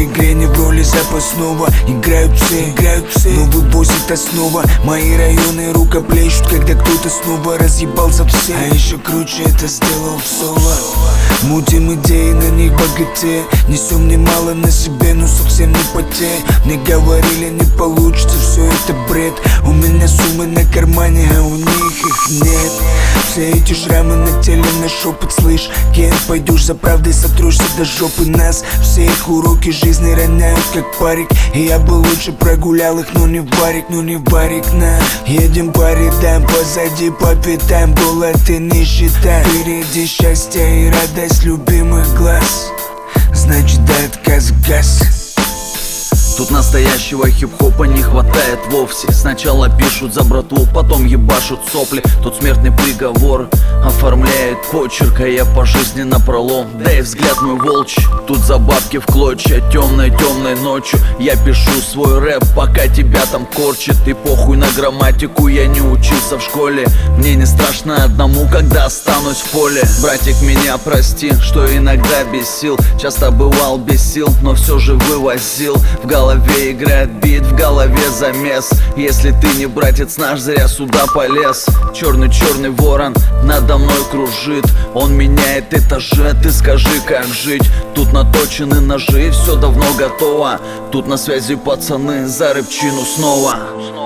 этой игре не в роли запасного. Играют все, новый босс — это снова. Мои районы рукоплещут, когда кто-то снова разъебал за все. А еще круче это сделал в соло. Мутим идеи, на них богатея. Несем немало на себе, но совсем не потея. Мне говорили, не получится, все это бред. У меня суммы на кармане, а у них их нет. Все эти шрамы на теле, наш опыт, слышь. Ген, пойдешь за правдой, сотрешь до жопы нас. Все их уроки жизни роняют, как парик. И я бы лучше прогулял их, но не в барик, на. Едем по рядам, позади по пятам. Голод и нищета, впереди счастье и радость любимых глаз. Значит, до отказа газ. Тут настоящего хип-хопа не хватает вовсе. Сначала пишут за братву, потом ебашут сопли. Тут смертный приговор оформляет почерк, а я по жизни напролом. Да и взгляд мой волчий, тут за бабки в клочья. Темной ночью я пишу свой рэп, пока тебя там корчит. И похуй на грамматику, я не учился в школе. Мне не страшно одному, когда останусь в поле. Братик, меня прости, что иногда без сил. Часто бывал без сил, но все же вывозил. В голове играет бит, в голове замес. Если ты не братец наш, зря сюда полез. Черный ворон надо мной кружит. Он меняет этажи, ты скажи, как жить. Тут наточены ножи, все давно готово. Тут на связи пацаны, за рыбчину снова.